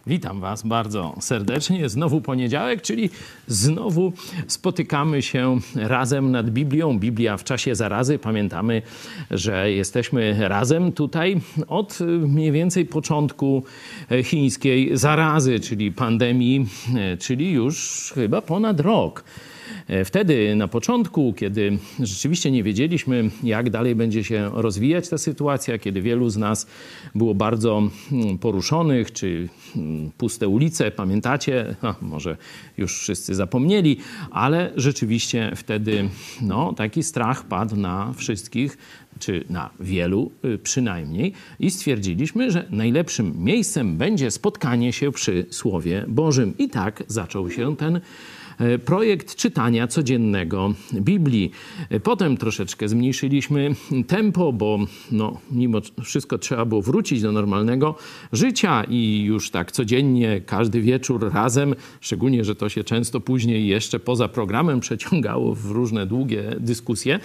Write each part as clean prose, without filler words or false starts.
Witam Was bardzo serdecznie. Znowu poniedziałek, czyli znowu spotykamy się razem nad Biblią. Biblia w czasie zarazy. Pamiętamy, że jesteśmy razem tutaj od mniej więcej początku chińskiej zarazy, czyli pandemii, czyli już chyba ponad rok. Wtedy na początku, kiedy rzeczywiście nie wiedzieliśmy, jak dalej będzie się rozwijać ta sytuacja, kiedy wielu z nas było bardzo poruszonych, czy puste ulice, pamiętacie? Może już wszyscy zapomnieli, ale rzeczywiście wtedy taki strach padł na wszystkich, czy na wielu przynajmniej, i stwierdziliśmy, że najlepszym miejscem będzie spotkanie się przy Słowie Bożym. I tak zaczął się ten projekt czytania codziennego Biblii. Potem troszeczkę zmniejszyliśmy tempo, bo mimo wszystko trzeba było wrócić do normalnego życia i już tak codziennie, każdy wieczór razem, szczególnie, że to się często później jeszcze poza programem przeciągało w różne długie dyskusje.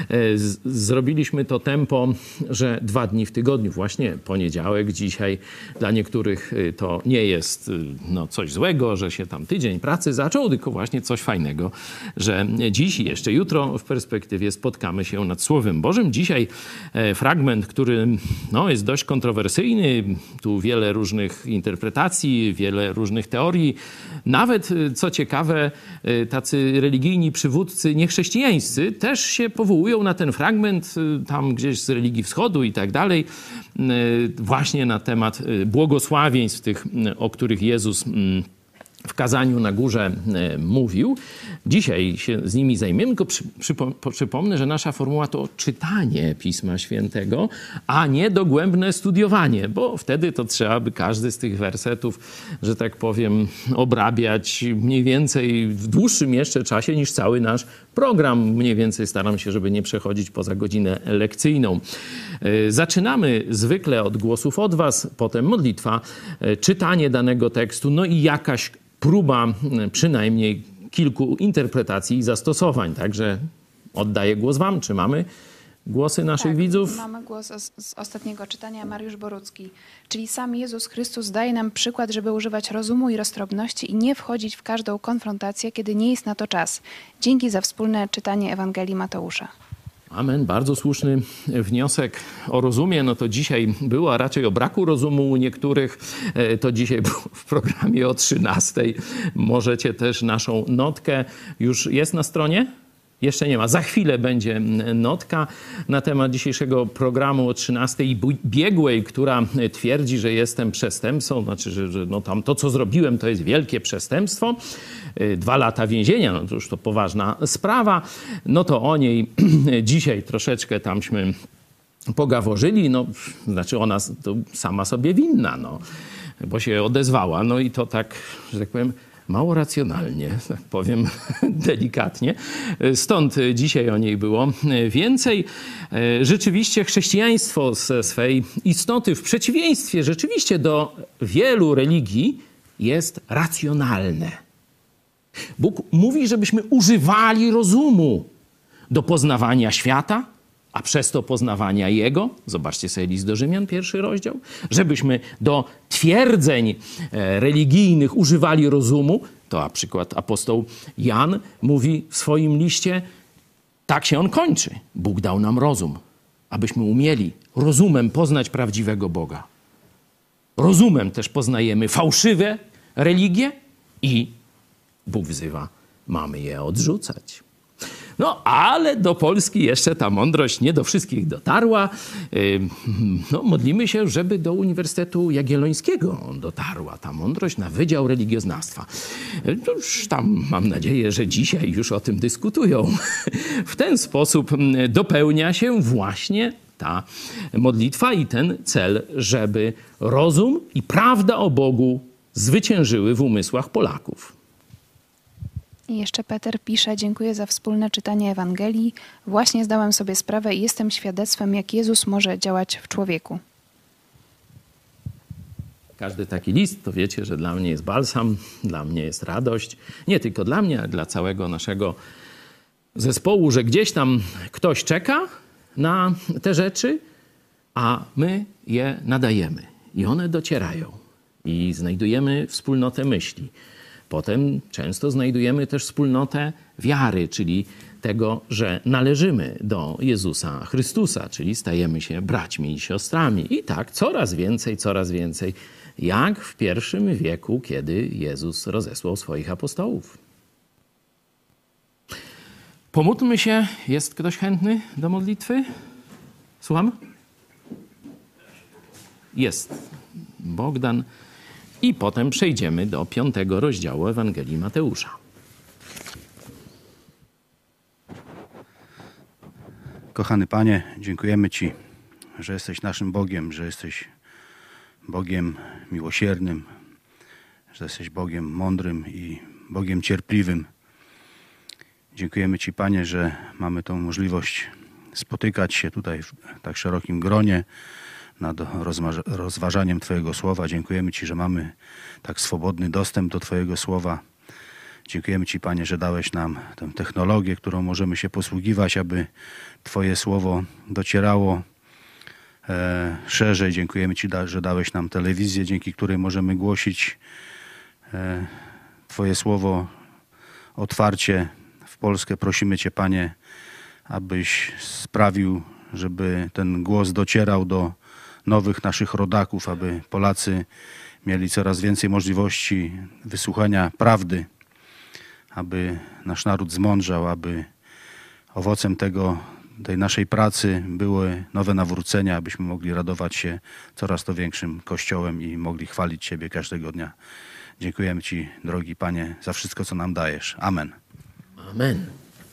Zrobiliśmy to tempo, że 2 dni w tygodniu, właśnie poniedziałek, dzisiaj dla niektórych to nie jest coś złego, że się tam tydzień pracy zaczął, tylko właśnie coś fajnego, że dziś i jeszcze jutro w perspektywie spotkamy się nad Słowem Bożym. Dzisiaj fragment, który jest dość kontrowersyjny, tu wiele różnych interpretacji, wiele różnych teorii. Nawet, co ciekawe, tacy religijni przywódcy niechrześcijańscy też się powołują na ten fragment, tam gdzieś z religii wschodu i tak dalej, właśnie na temat błogosławieństw tych, o których Jezus w kazaniu na górze mówił. Dzisiaj się z nimi zajmiemy, tylko przypomnę, że nasza formuła to czytanie Pisma Świętego, a nie dogłębne studiowanie, bo wtedy to trzeba by każdy z tych wersetów, że tak powiem, obrabiać mniej więcej w dłuższym jeszcze czasie niż cały nasz program. Mniej więcej staram się, żeby nie przechodzić poza godzinę lekcyjną. Zaczynamy zwykle od głosów od Was, potem modlitwa, czytanie danego tekstu, i jakaś próba przynajmniej kilku interpretacji i zastosowań. Także oddaję głos Wam. Czy mamy głosy naszych widzów? Mamy głos z ostatniego czytania, Mariusz Borucki. Czyli sam Jezus Chrystus daje nam przykład, żeby używać rozumu i roztropności i nie wchodzić w każdą konfrontację, kiedy nie jest na to czas. Dzięki za wspólne czytanie Ewangelii Mateusza. Amen. Bardzo słuszny wniosek o rozumie. To dzisiaj było, a raczej o braku rozumu u niektórych. To dzisiaj było w programie o 13:00. Możecie też naszą notkę. Już jest na stronie? Jeszcze nie ma. Za chwilę będzie notka na temat dzisiejszego programu o 13:00 biegłej, która twierdzi, że jestem przestępcą. Znaczy, że tam to, co zrobiłem, to jest wielkie przestępstwo. 2 lata więzienia, to już to poważna sprawa. To o niej dzisiaj troszeczkę tamśmy pogaworzyli. Znaczy ona to sama sobie winna, bo się odezwała. I to tak, że tak powiem, mało racjonalnie, tak powiem delikatnie. Stąd dzisiaj o niej było więcej. Rzeczywiście chrześcijaństwo ze swej istoty, w przeciwieństwie rzeczywiście do wielu religii, jest racjonalne. Bóg mówi, żebyśmy używali rozumu do poznawania świata, a przez to poznawania Jego. Zobaczcie sobie list do Rzymian, 1 rozdział. Żebyśmy do twierdzeń religijnych używali rozumu. To na przykład apostoł Jan mówi w swoim liście, tak się on kończy. Bóg dał nam rozum, abyśmy umieli rozumem poznać prawdziwego Boga. Rozumem też poznajemy fałszywe religie i Bóg wzywa, mamy je odrzucać. Ale do Polski jeszcze ta mądrość nie do wszystkich dotarła. Modlimy się, żeby do Uniwersytetu Jagiellońskiego dotarła ta mądrość na Wydział Religioznawstwa. Już tam mam nadzieję, że dzisiaj już o tym dyskutują. W ten sposób dopełnia się właśnie ta modlitwa i ten cel, żeby rozum i prawda o Bogu zwyciężyły w umysłach Polaków. I jeszcze Peter pisze, dziękuję za wspólne czytanie Ewangelii. Właśnie zdałem sobie sprawę i jestem świadectwem, jak Jezus może działać w człowieku. Każdy taki list, to wiecie, że dla mnie jest balsam, dla mnie jest radość. Nie tylko dla mnie, ale dla całego naszego zespołu, że gdzieś tam ktoś czeka na te rzeczy, a my je nadajemy i one docierają. i znajdujemy wspólnotę myśli. Potem często znajdujemy też wspólnotę wiary, czyli tego, że należymy do Jezusa Chrystusa, czyli stajemy się braćmi i siostrami. I tak coraz więcej, jak w pierwszym wieku, kiedy Jezus rozesłał swoich apostołów. Pomódlmy się. Jest ktoś chętny do modlitwy? Słucham? Jest Bogdan. I potem przejdziemy do 5 rozdziału Ewangelii Mateusza. Kochany Panie, dziękujemy Ci, że jesteś naszym Bogiem, że jesteś Bogiem miłosiernym, że jesteś Bogiem mądrym i Bogiem cierpliwym. Dziękujemy Ci, Panie, że mamy tą możliwość spotykać się tutaj w tak szerokim gronie nad rozważaniem Twojego Słowa. Dziękujemy Ci, że mamy tak swobodny dostęp do Twojego Słowa. Dziękujemy Ci, Panie, że dałeś nam tę technologię, którą możemy się posługiwać, aby Twoje Słowo docierało szerzej. Dziękujemy Ci, że dałeś nam telewizję, dzięki której możemy głosić Twoje Słowo otwarcie w Polskę. Prosimy Cię, Panie, abyś sprawił, żeby ten głos docierał do nowych naszych rodaków, aby Polacy mieli coraz więcej możliwości wysłuchania prawdy, aby nasz naród zmądrzał, aby owocem tej naszej pracy były nowe nawrócenia, abyśmy mogli radować się coraz to większym Kościołem i mogli chwalić Ciebie każdego dnia. Dziękujemy Ci, drogi Panie, za wszystko, co nam dajesz. Amen. Amen.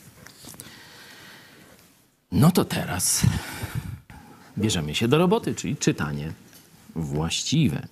No to teraz bierzemy się do roboty, czyli czytanie właściwe.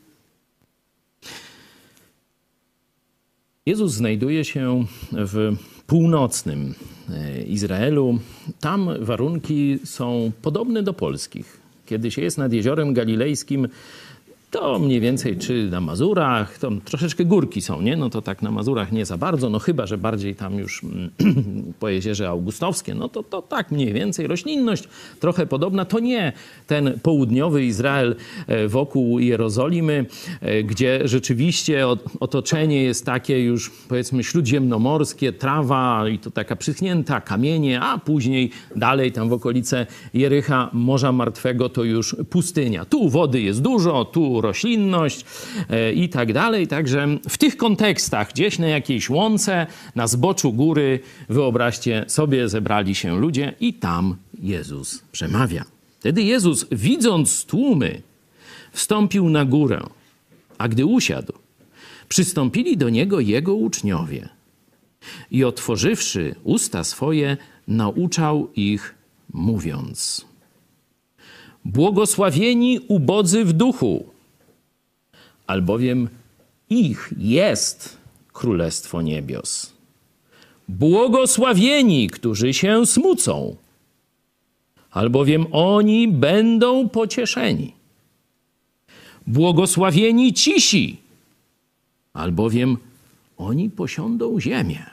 Jezus znajduje się w północnym Izraelu. Tam warunki są podobne do polskich. Kiedy się jest nad Jeziorem Galilejskim, to mniej więcej czy na Mazurach, to troszeczkę górki są, nie? No to tak na Mazurach nie za bardzo, no chyba, że bardziej tam już po Jeziorze Augustowskie, no to tak mniej więcej. Roślinność trochę podobna, to nie ten południowy Izrael wokół Jerozolimy, gdzie rzeczywiście otoczenie jest takie już powiedzmy śródziemnomorskie, trawa i to taka przyschnięta, kamienie, a później dalej tam w okolice Jericha, Morza Martwego to już pustynia. Tu wody jest dużo, tu roślinność i tak dalej. Także w tych kontekstach, gdzieś na jakiejś łące, na zboczu góry, wyobraźcie sobie, zebrali się ludzie i tam Jezus przemawia. Wtedy Jezus, widząc tłumy, wstąpił na górę, a gdy usiadł, przystąpili do Niego Jego uczniowie i otworzywszy usta swoje, nauczał ich, mówiąc: Błogosławieni ubodzy w duchu, albowiem ich jest Królestwo Niebios. Błogosławieni, którzy się smucą, albowiem oni będą pocieszeni. Błogosławieni cisi, albowiem oni posiądą ziemię.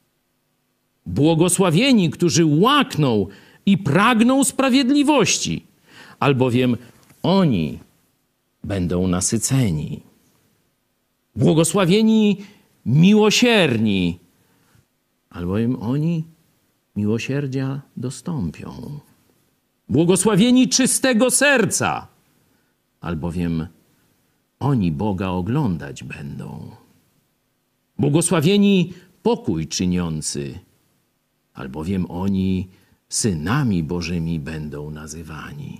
Błogosławieni, którzy łakną i pragną sprawiedliwości, albowiem oni będą nasyceni. Błogosławieni miłosierni, albowiem oni miłosierdzia dostąpią. Błogosławieni czystego serca, albowiem oni Boga oglądać będą. Błogosławieni pokój czyniący, albowiem oni synami Bożymi będą nazywani.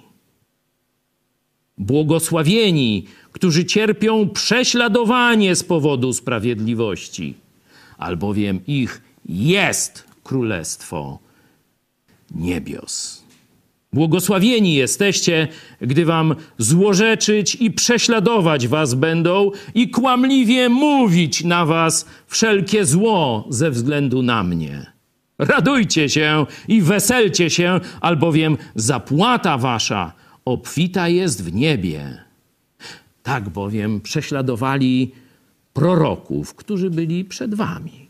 Błogosławieni, którzy cierpią prześladowanie z powodu sprawiedliwości, albowiem ich jest Królestwo Niebios. Błogosławieni jesteście, gdy wam złorzeczyć i prześladować was będą i kłamliwie mówić na was wszelkie zło ze względu na mnie. Radujcie się i weselcie się, albowiem zapłata wasza obfita jest w niebie. Tak bowiem prześladowali proroków, którzy byli przed wami.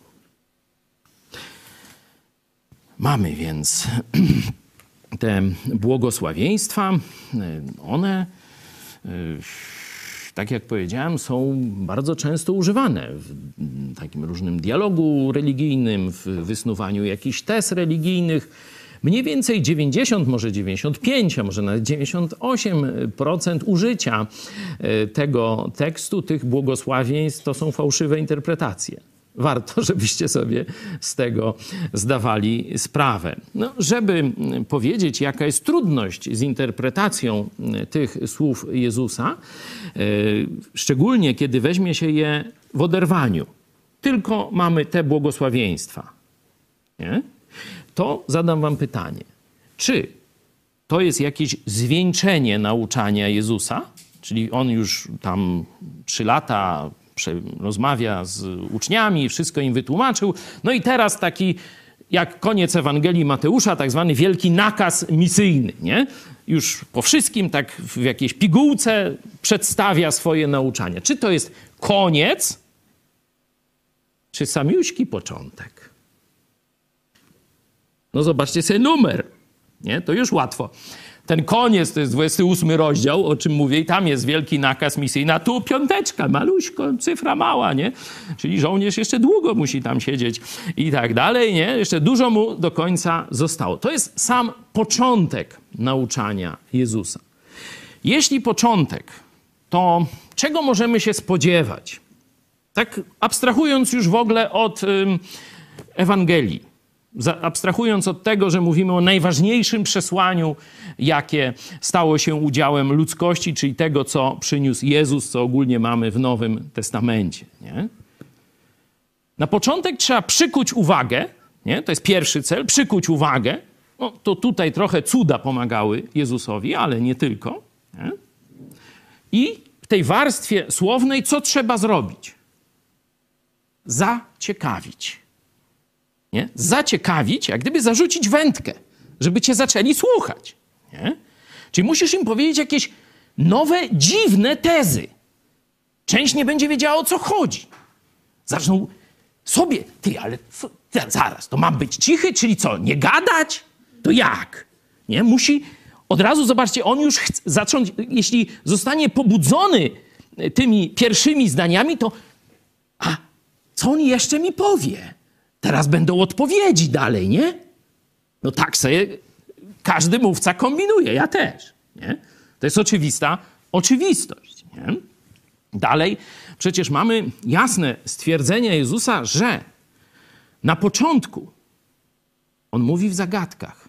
Mamy więc te błogosławieństwa. One tak jak powiedziałem, są bardzo często używane w takim różnym dialogu religijnym, w wysnuwaniu jakichś tez religijnych. Mniej więcej 90, może 95, a może nawet 98% użycia tego tekstu, tych błogosławieństw, to są fałszywe interpretacje. Warto, żebyście sobie z tego zdawali sprawę. No, żeby powiedzieć, jaka jest trudność z interpretacją tych słów Jezusa, szczególnie kiedy weźmie się je w oderwaniu, tylko mamy te błogosławieństwa, nie? To zadam wam pytanie. Czy to jest jakieś zwieńczenie nauczania Jezusa? Czyli on już tam 3 lata rozmawia z uczniami, wszystko im wytłumaczył. No i teraz taki, jak koniec Ewangelii Mateusza, tak zwany wielki nakaz misyjny, nie? Już po wszystkim tak w jakiejś pigułce przedstawia swoje nauczanie. Czy to jest koniec, czy samiuśki początek? No zobaczcie sobie numer, nie? To już łatwo. Ten koniec to jest 28 rozdział, o czym mówię, i tam jest wielki nakaz misyjny, a tu 5, maluśko, cyfra mała, nie? Czyli żołnierz jeszcze długo musi tam siedzieć i tak dalej, nie? Jeszcze dużo mu do końca zostało. To jest sam początek nauczania Jezusa. Jeśli początek, to czego możemy się spodziewać? Tak abstrahując już w ogóle od Ewangelii. Abstrahując od tego, że mówimy o najważniejszym przesłaniu, jakie stało się udziałem ludzkości, czyli tego, co przyniósł Jezus, co ogólnie mamy w Nowym Testamencie. Nie? Na początek trzeba przykuć uwagę, nie? To jest pierwszy cel, przykuć uwagę. No, to tutaj trochę cuda pomagały Jezusowi, ale nie tylko. Nie? I w tej warstwie słownej co trzeba zrobić? Zaciekawić. Nie? Zaciekawić, jak gdyby zarzucić wędkę, żeby cię zaczęli słuchać. Nie? Czyli musisz im powiedzieć jakieś nowe, dziwne tezy. Część nie będzie wiedziała, o co chodzi. Zaczną sobie, ale zaraz, to mam być cichy, czyli co, nie gadać? To jak? Nie? Musi od razu, zobaczcie, on już chce zacząć, jeśli zostanie pobudzony tymi pierwszymi zdaniami, to co on jeszcze mi powie? Teraz będą odpowiedzi dalej, nie? No tak sobie każdy mówca kombinuje, ja też. Nie? To jest oczywista oczywistość. Nie? Dalej przecież mamy jasne stwierdzenie Jezusa, że na początku on mówi w zagadkach.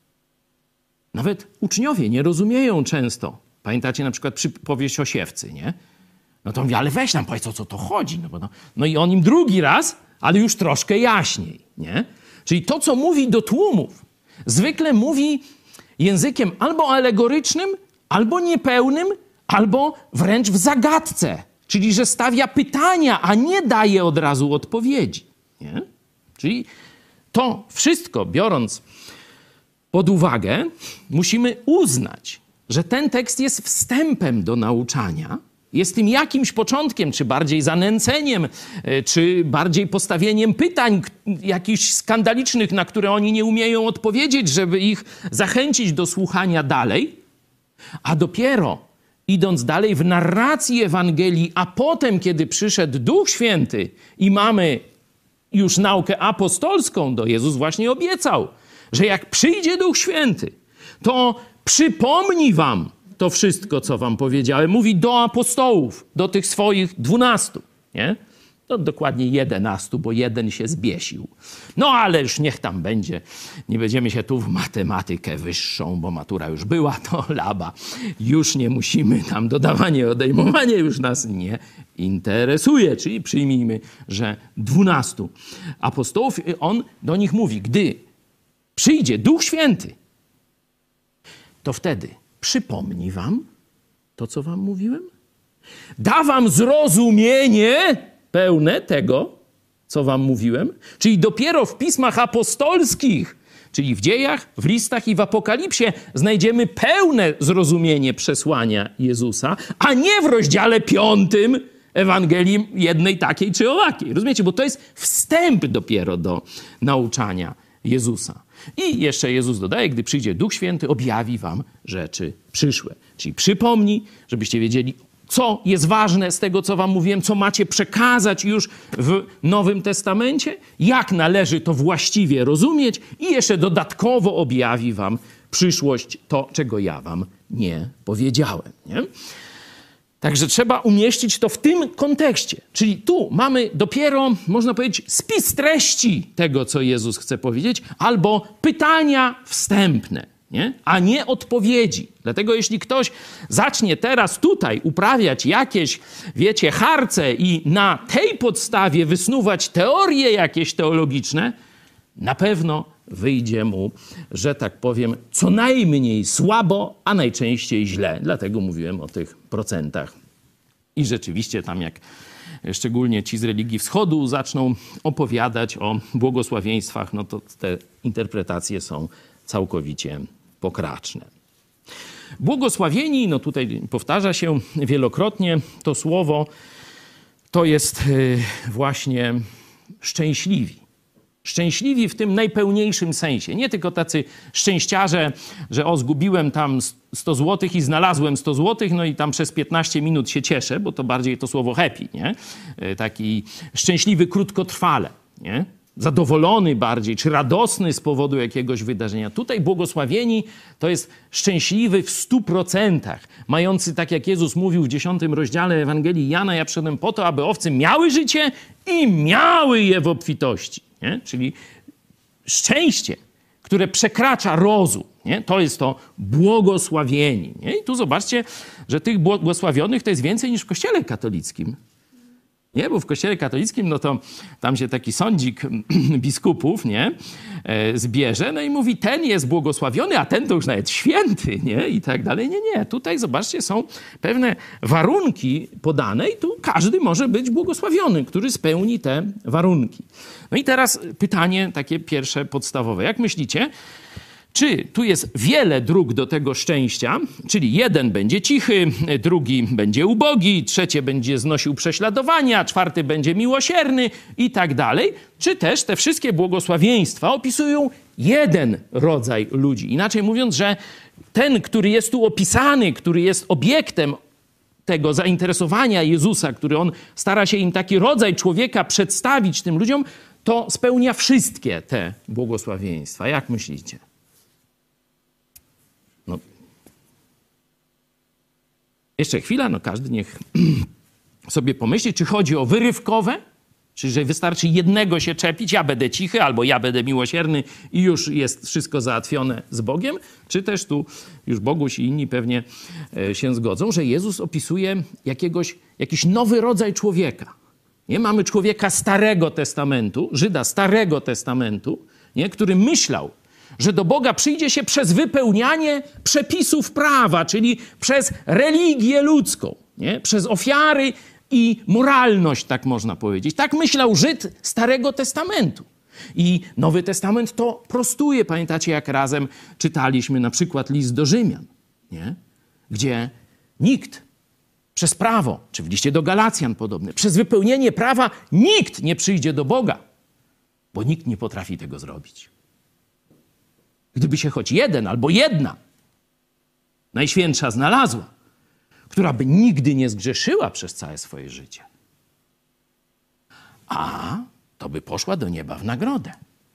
Nawet uczniowie nie rozumieją często. Pamiętacie na przykład przypowieść o siewcy, nie? No to mówi, ale weź nam powiedz, o co to chodzi. No i on im drugi raz, ale już troszkę jaśniej, nie? Czyli to, co mówi do tłumów, zwykle mówi językiem albo alegorycznym, albo niepełnym, albo wręcz w zagadce. Czyli, że stawia pytania, a nie daje od razu odpowiedzi, nie? Czyli to wszystko biorąc pod uwagę, musimy uznać, że ten tekst jest wstępem do nauczania, jest tym jakimś początkiem, czy bardziej zanęceniem, czy bardziej postawieniem pytań jakichś skandalicznych, na które oni nie umieją odpowiedzieć, żeby ich zachęcić do słuchania dalej. A dopiero idąc dalej w narracji Ewangelii, a potem, kiedy przyszedł Duch Święty i mamy już naukę apostolską, to Jezus właśnie obiecał, że jak przyjdzie Duch Święty, to przypomni wam to wszystko, co wam powiedziałem. Mówi do apostołów, do tych swoich 12, nie? No dokładnie 11, bo jeden się zbiesił. No ale już niech tam będzie. Nie będziemy się tu w matematykę wyższą, bo matura już była, to laba. Już nie musimy tam dodawanie, odejmowanie już nas nie interesuje. Czyli przyjmijmy, że 12 apostołów, on do nich mówi, gdy przyjdzie Duch Święty, to wtedy przypomni wam to, co wam mówiłem? Da wam zrozumienie pełne tego, co wam mówiłem? Czyli dopiero w pismach apostolskich, czyli w dziejach, w listach i w Apokalipsie znajdziemy pełne zrozumienie przesłania Jezusa, a nie w rozdziale 5 Ewangelii jednej takiej czy owakiej. Rozumiecie? Bo to jest wstęp dopiero do nauczania Jezusa. I jeszcze Jezus dodaje, gdy przyjdzie Duch Święty, objawi wam rzeczy przyszłe. Czyli przypomni, żebyście wiedzieli, co jest ważne z tego, co wam mówiłem, co macie przekazać już w Nowym Testamencie, jak należy to właściwie rozumieć i jeszcze dodatkowo objawi wam przyszłość, to, czego ja wam nie powiedziałem. Nie? Także trzeba umieścić to w tym kontekście. Czyli tu mamy dopiero, można powiedzieć, spis treści tego, co Jezus chce powiedzieć, albo pytania wstępne, nie? A nie odpowiedzi. Dlatego jeśli ktoś zacznie teraz tutaj uprawiać jakieś, wiecie, harce i na tej podstawie wysnuwać teorie jakieś teologiczne, na pewno wyjdzie mu, że tak powiem, co najmniej słabo, a najczęściej źle. Dlatego mówiłem o tych procentach. I rzeczywiście tam jak szczególnie ci z religii wschodu zaczną opowiadać o błogosławieństwach, no to te interpretacje są całkowicie pokraczne. Błogosławieni, no tutaj powtarza się wielokrotnie to słowo, to jest właśnie szczęśliwi. Szczęśliwi w tym najpełniejszym sensie. Nie tylko tacy szczęściarze, że zgubiłem tam 100 zł i znalazłem 100 zł, no i tam przez 15 minut się cieszę, bo to bardziej to słowo happy, nie? Taki szczęśliwy krótkotrwale, nie? Zadowolony bardziej, czy radosny z powodu jakiegoś wydarzenia. Tutaj błogosławieni to jest szczęśliwy w 100%, mający, tak jak Jezus mówił w 10 rozdziale Ewangelii Jana, ja przyszedłem po to, aby owce miały życie i miały je w obfitości. Nie? Czyli szczęście, które przekracza rozum. Nie? To jest to błogosławieni. Nie? I tu zobaczcie, że tych błogosławionych to jest więcej niż w Kościele katolickim. Nie, bo w Kościele katolickim, no to tam się taki sądzik biskupów, nie, zbierze, no i mówi, ten jest błogosławiony, a ten to już nawet święty, nie, i tak dalej. Nie. Tutaj, zobaczcie, są pewne warunki podane i tu każdy może być błogosławiony, który spełni te warunki. No i teraz pytanie takie pierwsze, podstawowe. Jak myślicie, czy tu jest wiele dróg do tego szczęścia, czyli jeden będzie cichy, drugi będzie ubogi, trzecie będzie znosił prześladowania, czwarty będzie miłosierny i tak dalej, czy też te wszystkie błogosławieństwa opisują jeden rodzaj ludzi. Inaczej mówiąc, że ten, który jest tu opisany, który jest obiektem tego zainteresowania Jezusa, który on stara się im taki rodzaj człowieka przedstawić tym ludziom, to spełnia wszystkie te błogosławieństwa. Jak myślicie? No. Jeszcze chwila, no każdy niech sobie pomyśli, czy chodzi o wyrywkowe, czyli że wystarczy jednego się czepić, ja będę cichy albo ja będę miłosierny i już jest wszystko załatwione z Bogiem, czy też tu już Boguś i inni pewnie się zgodzą, że Jezus opisuje jakiś nowy rodzaj człowieka. Nie? Mamy człowieka Starego Testamentu, Żyda Starego Testamentu, nie? Który myślał, że do Boga przyjdzie się przez wypełnianie przepisów prawa, czyli przez religię ludzką, nie? Przez ofiary i moralność, tak można powiedzieć. Tak myślał Żyd Starego Testamentu. I Nowy Testament to prostuje. Pamiętacie, jak razem czytaliśmy na przykład list do Rzymian, nie? Gdzie nikt przez prawo, czy w liście do Galacjan podobne, przez wypełnienie prawa nikt nie przyjdzie do Boga, bo nikt nie potrafi tego zrobić. Gdyby się choć jeden albo jedna najświętsza znalazła, która by nigdy nie zgrzeszyła przez całe swoje życie, a to by poszła do nieba w nagrodę.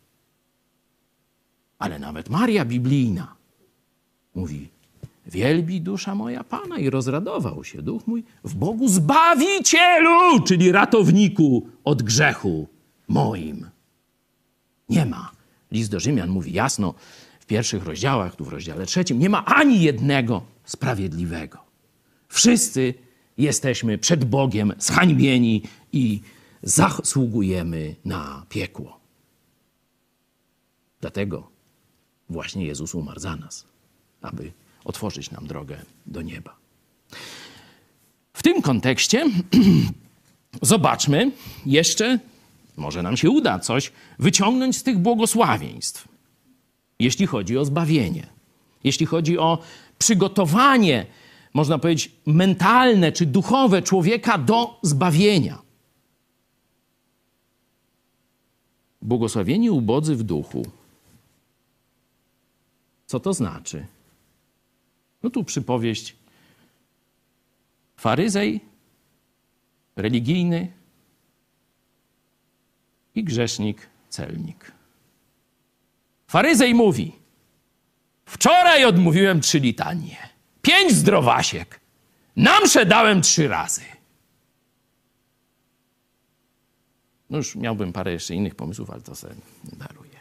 Ale nawet Maria biblijna mówi, wielbi dusza moja Pana i rozradował się duch mój w Bogu Zbawicielu, czyli ratowniku od grzechu moim. Nie ma. List do Rzymian mówi jasno w pierwszych rozdziałach, tu w rozdziale 3, nie ma ani jednego sprawiedliwego. Wszyscy jesteśmy przed Bogiem zhańbieni i zasługujemy na piekło. Dlatego właśnie Jezus umarł za nas, aby otworzyć nam drogę do nieba. W tym kontekście zobaczmy jeszcze, może nam się uda coś wyciągnąć z tych błogosławieństw, jeśli chodzi o zbawienie, jeśli chodzi o przygotowanie, można powiedzieć, mentalne czy duchowe człowieka do zbawienia. Błogosławieni ubodzy w duchu. Co to znaczy? No tu przypowieść faryzej, religijny i grzesznik, celnik. Faryzej mówi: wczoraj odmówiłem 3 litanie, 5 zdrowasiek, na mszę dałem 3 razy. No już miałbym parę jeszcze innych pomysłów, ale to sobie daruję.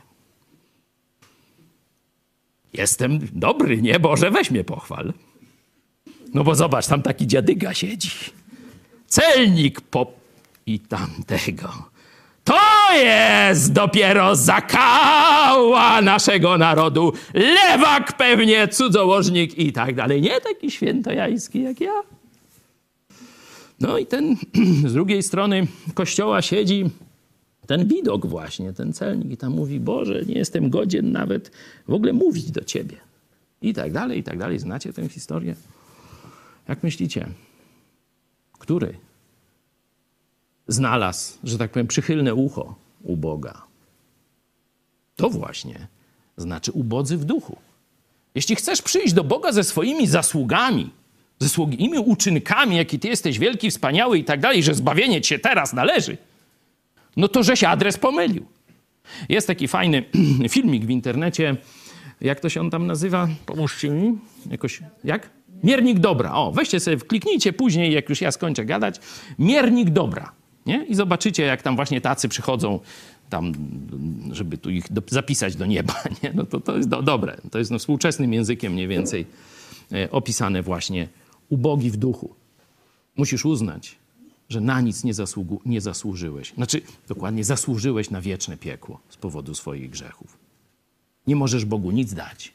Jestem dobry, nie? Boże, weź mnie pochwal. No bo zobacz, tam taki dziadyga siedzi. Celnik i tamtego. To jest dopiero zakała naszego narodu. Lewak pewnie, cudzołożnik i tak dalej. Nie taki świętojański jak ja. No i ten z drugiej strony kościoła siedzi ten widok właśnie, ten celnik i tam mówi: Boże, nie jestem godzien nawet w ogóle mówić do Ciebie. I tak dalej, i tak dalej. Znacie tę historię? Jak myślicie, który znalazł, że tak powiem, przychylne ucho u Boga? To właśnie znaczy ubodzy w duchu. Jeśli chcesz przyjść do Boga ze swoimi zasługami, ze swoimi uczynkami, jaki Ty jesteś wielki, wspaniały i tak dalej, że zbawienie Ci się teraz należy, no to żeś adres pomylił. Jest taki fajny filmik w internecie. Jak to się on tam nazywa? Pomóżcie mi. Jakoś, jak? Miernik dobra. O, weźcie sobie, kliknijcie później, jak już ja skończę gadać. Miernik dobra. Nie? I zobaczycie, jak tam właśnie tacy przychodzą, tam, żeby tu ich zapisać do nieba. Nie? No to jest dobre. To jest współczesnym językiem mniej więcej opisane właśnie: ubogi w duchu. Musisz uznać, że na nic nie zasłużyłeś. Znaczy, dokładnie, zasłużyłeś na wieczne piekło z powodu swoich grzechów. Nie możesz Bogu nic dać.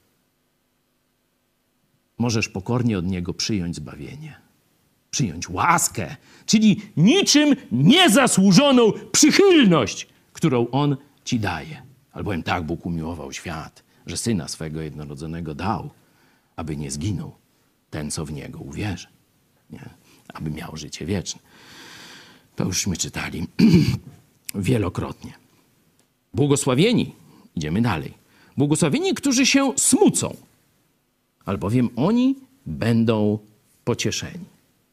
Możesz pokornie od Niego przyjąć zbawienie. Przyjąć łaskę, czyli niczym niezasłużoną przychylność, którą On ci daje. Albowiem tak Bóg umiłował świat, że Syna swego jednorodzonego dał, aby nie zginął ten, co w Niego uwierzy. Nie? Aby miał życie wieczne. To jużśmy czytali wielokrotnie. Błogosławieni, idziemy dalej, błogosławieni, którzy się smucą, albowiem oni będą pocieszeni.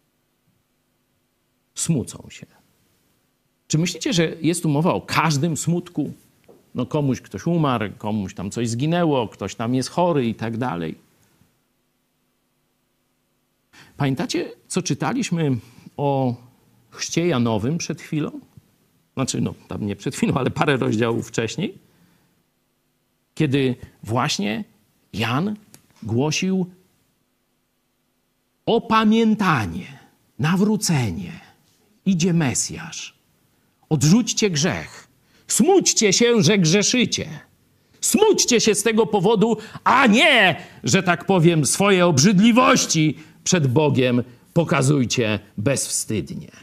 Smucą się. Czy myślicie, że jest tu mowa o każdym smutku? No komuś ktoś umarł, komuś tam coś zginęło, ktoś tam jest chory i tak dalej. Pamiętacie, co czytaliśmy o chrzcie Janowym przed chwilą? Znaczy, no tam nie przed chwilą, ale parę rozdziałów wcześniej. Kiedy właśnie Jan głosił opamiętanie, nawrócenie. Idzie Mesjasz. Odrzućcie grzech. Smućcie się, że grzeszycie. Smućcie się z tego powodu, a nie, że tak powiem, swoje obrzydliwości przed Bogiem pokazujcie bezwstydnie.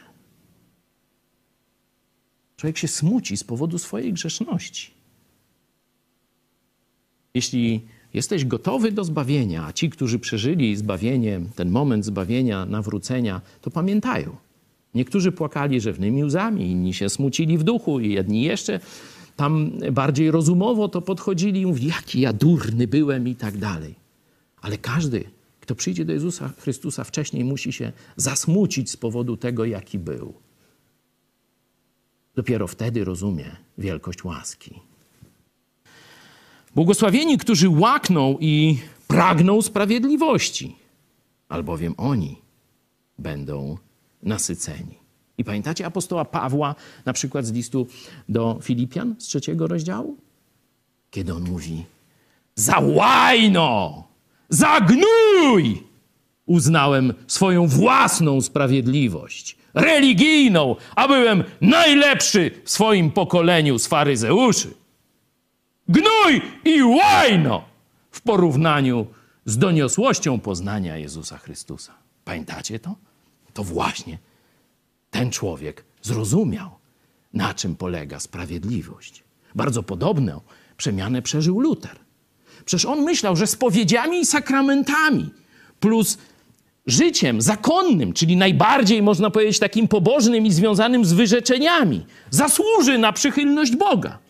Człowiek się smuci z powodu swojej grzeszności. Jeśli jesteś gotowy do zbawienia, a ci, którzy przeżyli zbawienie, ten moment zbawienia, nawrócenia, to pamiętają. Niektórzy płakali rzewnymi łzami, inni się smucili w duchu i jedni jeszcze tam bardziej rozumowo to podchodzili i mówili: jaki ja durny byłem i tak dalej. Ale każdy, kto przyjdzie do Jezusa Chrystusa, wcześniej musi się zasmucić z powodu tego, jaki był. Dopiero wtedy rozumie wielkość łaski. Błogosławieni, którzy łakną i pragną sprawiedliwości, albowiem oni będą nasyceni. I pamiętacie apostoła Pawła, na przykład z listu do Filipian z 3 rozdziału? Kiedy on mówi: za łajno, za gnój uznałem swoją własną sprawiedliwość religijną, a byłem najlepszy w swoim pokoleniu z faryzeuszy. Gnój i łajno w porównaniu z doniosłością poznania Jezusa Chrystusa. Pamiętacie to? To właśnie ten człowiek zrozumiał, na czym polega sprawiedliwość. Bardzo podobną przemianę przeżył Luter. Przecież on myślał, że spowiedziami i sakramentami plus życiem zakonnym, czyli najbardziej, można powiedzieć, takim pobożnym i związanym z wyrzeczeniami, zasłuży na przychylność Boga.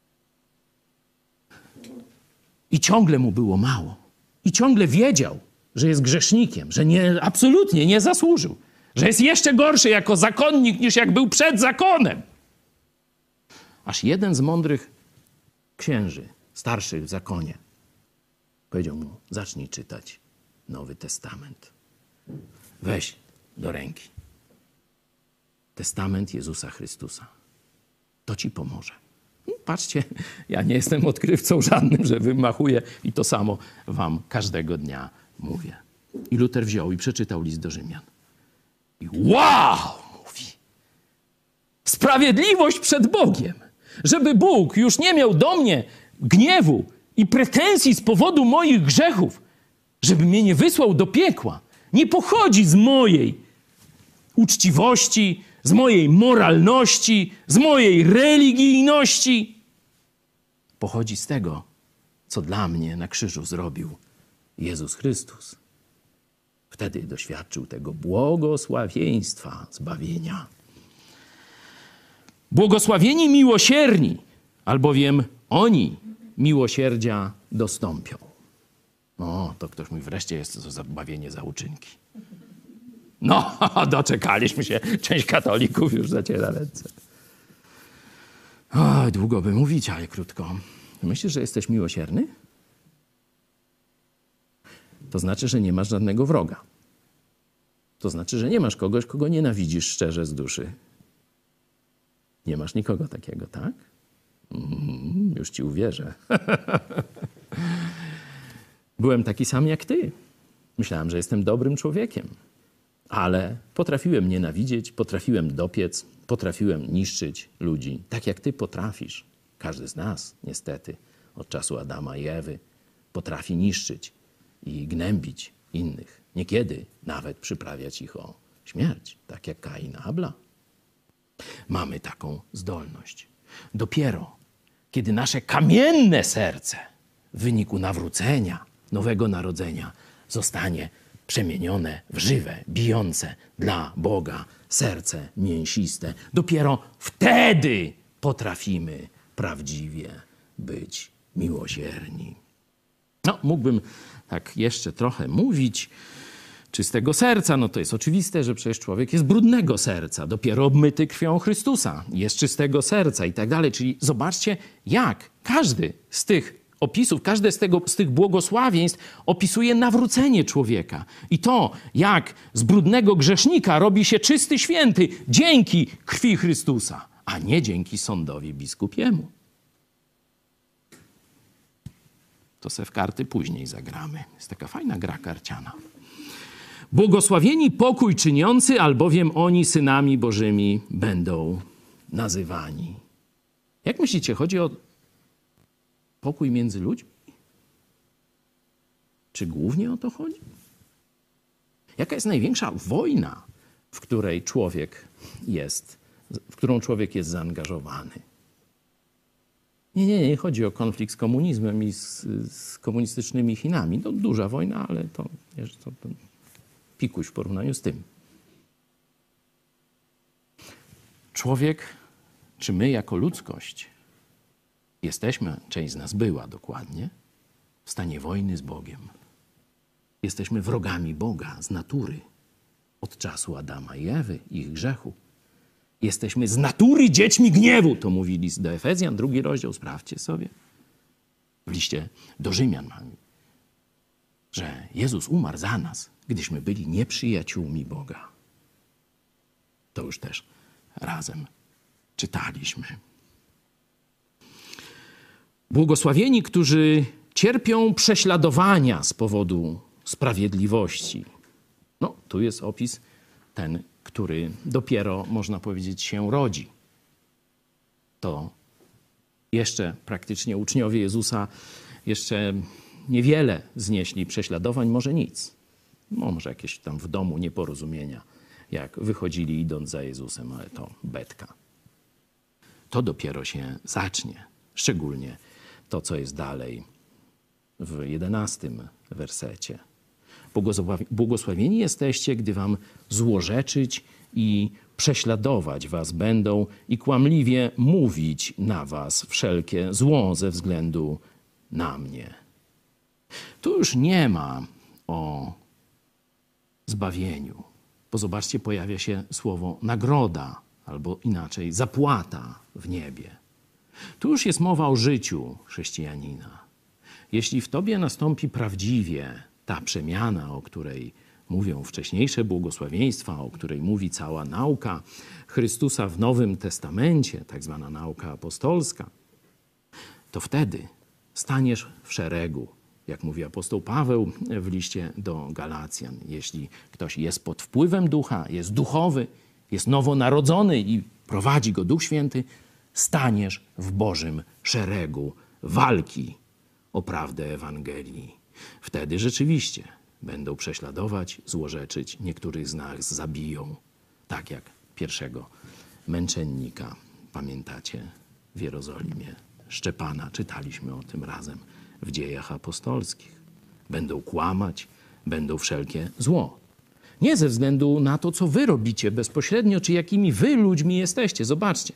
I ciągle mu było mało. I ciągle wiedział, że jest grzesznikiem, że absolutnie nie zasłużył, że jest jeszcze gorszy jako zakonnik niż jak był przed zakonem. Aż jeden z mądrych księży, starszych w zakonie, powiedział mu: zacznij czytać Nowy Testament. Weź do ręki Testament Jezusa Chrystusa. To ci pomoże. Patrzcie, ja nie jestem odkrywcą żadnym, że wymachuję i to samo wam każdego dnia mówię. I Luter wziął i przeczytał list do Rzymian. I wow, mówi. Sprawiedliwość przed Bogiem. Żeby Bóg już nie miał do mnie gniewu i pretensji z powodu moich grzechów, żeby mnie nie wysłał do piekła, nie pochodzi z mojej uczciwości, z mojej moralności, z mojej religijności. Pochodzi z tego, co dla mnie na krzyżu zrobił Jezus Chrystus. Wtedy doświadczył tego błogosławieństwa zbawienia. Błogosławieni miłosierni, albowiem oni miłosierdzia dostąpią. No, to ktoś mówi, wreszcie jest to zbawienie za uczynki. No, doczekaliśmy się. Część katolików już zaciera ręce. O, długo by mówić, ale krótko. Myślisz, że jesteś miłosierny? To znaczy, że nie masz żadnego wroga. To znaczy, że nie masz kogoś, kogo nienawidzisz szczerze z duszy. Nie masz nikogo takiego, tak? Już ci uwierzę. Byłem taki sam jak ty. Myślałem, że jestem dobrym człowiekiem. Ale potrafiłem nienawidzieć, potrafiłem dopiec, potrafiłem niszczyć ludzi. Tak jak ty potrafisz. Każdy z nas, niestety, od czasu Adama i Ewy, potrafi niszczyć i gnębić innych. Niekiedy nawet przyprawiać ich o śmierć, tak jak Kain Abla. Mamy taką zdolność. Dopiero kiedy nasze kamienne serce w wyniku nawrócenia, nowego narodzenia zostanie przemienione w żywe, bijące dla Boga serce mięsiste, dopiero wtedy potrafimy prawdziwie być miłosierni. No, mógłbym tak jeszcze trochę mówić. Czystego serca, no to jest oczywiste, że przecież człowiek jest brudnego serca, dopiero obmyty krwią Chrystusa, jest czystego serca i tak dalej. Czyli zobaczcie, jak każdy z tych opisów, każde z tych błogosławieństw opisuje nawrócenie człowieka. I to, jak z brudnego grzesznika robi się czysty święty dzięki krwi Chrystusa, a nie dzięki sądowi biskupiemu. To se w karty później zagramy. Jest taka fajna gra karciana. Błogosławieni pokój czyniący, albowiem oni synami Bożymi będą nazywani. Jak myślicie, chodzi o pokój między ludźmi? Czy głównie o to chodzi? Jaka jest największa wojna, w którą człowiek jest zaangażowany? Nie chodzi o konflikt z komunizmem i z komunistycznymi Chinami. To duża wojna, ale to pikuś w porównaniu z tym. Człowiek, czy my jako ludzkość jesteśmy, część z nas była dokładnie, w stanie wojny z Bogiem. Jesteśmy wrogami Boga z natury, od czasu Adama i Ewy, ich grzechu. Jesteśmy z natury dziećmi gniewu, to mówi list do Efezjan, 2 rozdział, sprawdźcie sobie. W liście do Rzymian mamy, że Jezus umarł za nas, gdyśmy byli nieprzyjaciółmi Boga. To już też razem czytaliśmy. Błogosławieni, którzy cierpią prześladowania z powodu sprawiedliwości. No, tu jest opis ten, który dopiero, można powiedzieć, się rodzi. To jeszcze praktycznie uczniowie Jezusa jeszcze niewiele znieśli prześladowań, może nic. No, może jakieś tam w domu nieporozumienia, jak wychodzili idąc za Jezusem, ale to betka. To dopiero się zacznie, szczególnie to, co jest dalej w 11 wersecie. Błogosławieni jesteście, gdy wam złorzeczyć i prześladować was będą i kłamliwie mówić na was wszelkie zło ze względu na mnie. Tu już nie ma o zbawieniu. Bo zobaczcie, pojawia się słowo nagroda, albo inaczej zapłata w niebie. Tu już jest mowa o życiu chrześcijanina. Jeśli w tobie nastąpi prawdziwie ta przemiana, o której mówią wcześniejsze błogosławieństwa, o której mówi cała nauka Chrystusa w Nowym Testamencie, tak zwana nauka apostolska, to wtedy staniesz w szeregu, jak mówi apostoł Paweł w liście do Galacjan. Jeśli ktoś jest pod wpływem ducha, jest duchowy, jest nowonarodzony i prowadzi go Duch Święty, staniesz w Bożym szeregu walki o prawdę Ewangelii. Wtedy rzeczywiście będą prześladować, złorzeczyć, niektórych z nas zabiją. Tak jak pierwszego męczennika, pamiętacie, w Jerozolimie, Szczepana. Czytaliśmy o tym razem w Dziejach Apostolskich. Będą kłamać, będą wszelkie zło. Nie ze względu na to, co wy robicie bezpośrednio, czy jakimi wy ludźmi jesteście. Zobaczcie.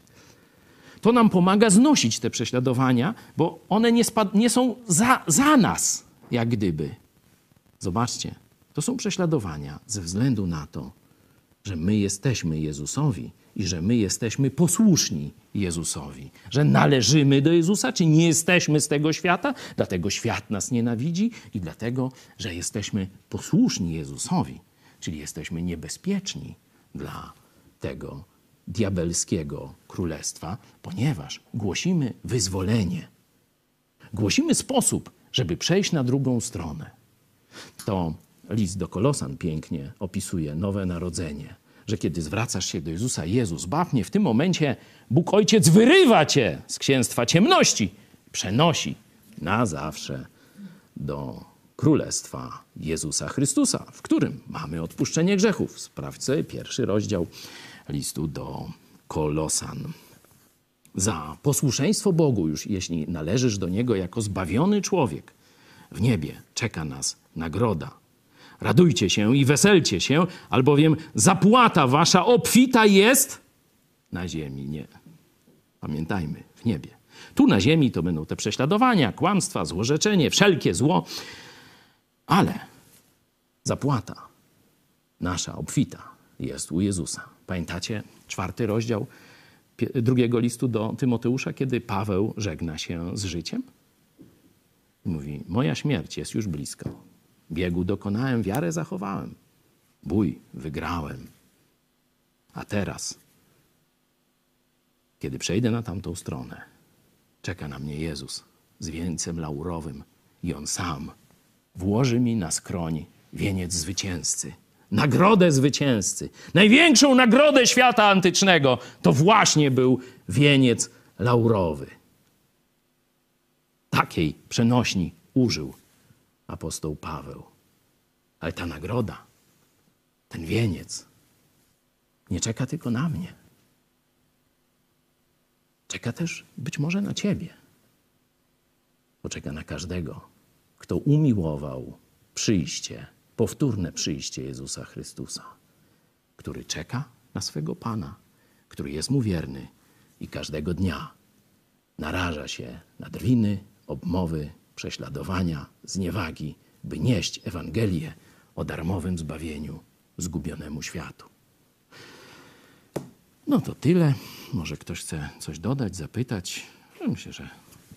To nam pomaga znosić te prześladowania, bo one nie są za nas, jak gdyby. Zobaczcie, to są prześladowania ze względu na to, że my jesteśmy Jezusowi i że my jesteśmy posłuszni Jezusowi. Że należymy do Jezusa, czy nie jesteśmy z tego świata, dlatego świat nas nienawidzi i dlatego, że jesteśmy posłuszni Jezusowi, czyli jesteśmy niebezpieczni dla tego diabelskiego królestwa, ponieważ głosimy wyzwolenie. Głosimy sposób, żeby przejść na drugą stronę. To list do Kolosan pięknie opisuje nowe narodzenie, że kiedy zwracasz się do Jezusa, Jezus, zbaw mnie, w tym momencie Bóg Ojciec wyrywa cię z księstwa ciemności, przenosi na zawsze do Królestwa Jezusa Chrystusa, w którym mamy odpuszczenie grzechów. Sprawdź sobie 1 rozdział listu do Kolosan. Za posłuszeństwo Bogu, już jeśli należysz do Niego jako zbawiony człowiek, w niebie czeka nas nagroda. Radujcie się i weselcie się, albowiem zapłata wasza obfita jest na ziemi. Nie. Pamiętajmy, w niebie. Tu na ziemi to będą te prześladowania, kłamstwa, złorzeczenie, wszelkie zło, ale zapłata nasza obfita jest u Jezusa. Pamiętacie 4 rozdział 2 listu do Tymoteusza, kiedy Paweł żegna się z życiem? Mówi, moja śmierć jest już blisko. Biegu dokonałem, wiarę zachowałem. Bój wygrałem. A teraz, kiedy przejdę na tamtą stronę, czeka na mnie Jezus z wieńcem laurowym i On sam włoży mi na skroń wieniec zwycięzcy. Nagrodę zwycięzcy. Największą nagrodę świata antycznego to właśnie był wieniec laurowy. Takiej przenośni użył apostoł Paweł. Ale ta nagroda, ten wieniec nie czeka tylko na mnie. Czeka też być może na ciebie. Bo czeka na każdego, kto umiłował przyjście, powtórne przyjście Jezusa Chrystusa, który czeka na swego Pana, który jest mu wierny i każdego dnia naraża się na drwiny, obmowy, prześladowania, zniewagi, by nieść Ewangelię o darmowym zbawieniu zgubionemu światu. No to tyle. Może ktoś chce coś dodać, zapytać. Myślę, że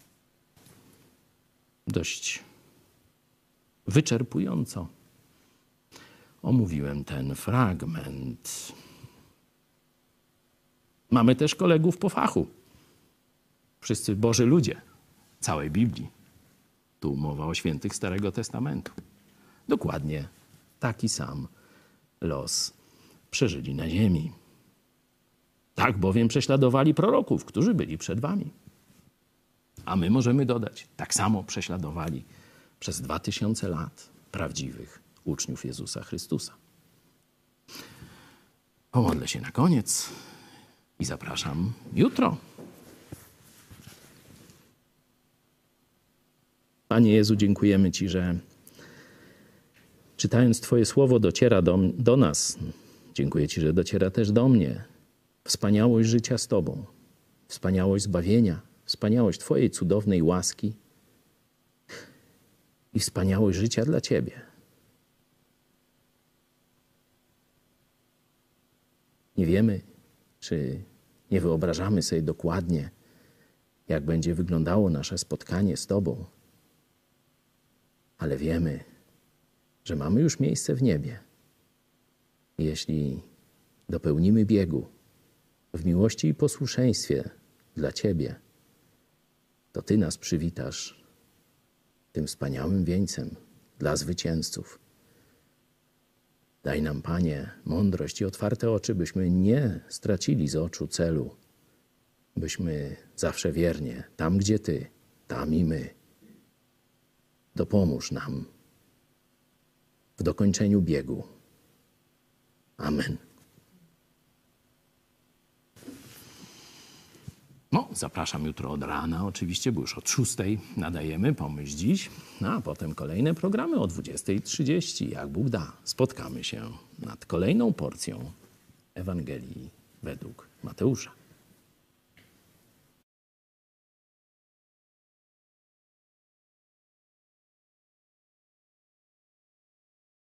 dość wyczerpująco omówiłem ten fragment. Mamy też kolegów po fachu. Wszyscy Boży ludzie całej Biblii. Tu mowa o świętych Starego Testamentu. Dokładnie taki sam los przeżyli na ziemi. Tak bowiem prześladowali proroków, którzy byli przed wami. A my możemy dodać, tak samo prześladowali przez 2000 lat prawdziwych uczniów Jezusa Chrystusa. Pomodlę się na koniec i zapraszam jutro. Panie Jezu, dziękujemy Ci, że czytając Twoje słowo dociera do nas. Dziękuję Ci, że dociera też do mnie. Wspaniałość życia z Tobą, wspaniałość zbawienia, wspaniałość Twojej cudownej łaski i wspaniałość życia dla Ciebie. Nie wiemy, czy nie wyobrażamy sobie dokładnie, jak będzie wyglądało nasze spotkanie z Tobą. Ale wiemy, że mamy już miejsce w niebie. Jeśli dopełnimy biegu w miłości i posłuszeństwie dla Ciebie, to Ty nas przywitasz tym wspaniałym wieńcem dla zwycięzców. Daj nam, Panie, mądrość i otwarte oczy, byśmy nie stracili z oczu celu, byśmy zawsze wiernie, tam gdzie Ty, tam i my. Dopomóż nam w dokończeniu biegu. Amen. No, zapraszam jutro od rana, oczywiście, bo już od 6:00 nadajemy Pomyśl Dziś, a potem kolejne programy o 20:30, jak Bóg da. Spotkamy się nad kolejną porcją Ewangelii według Mateusza.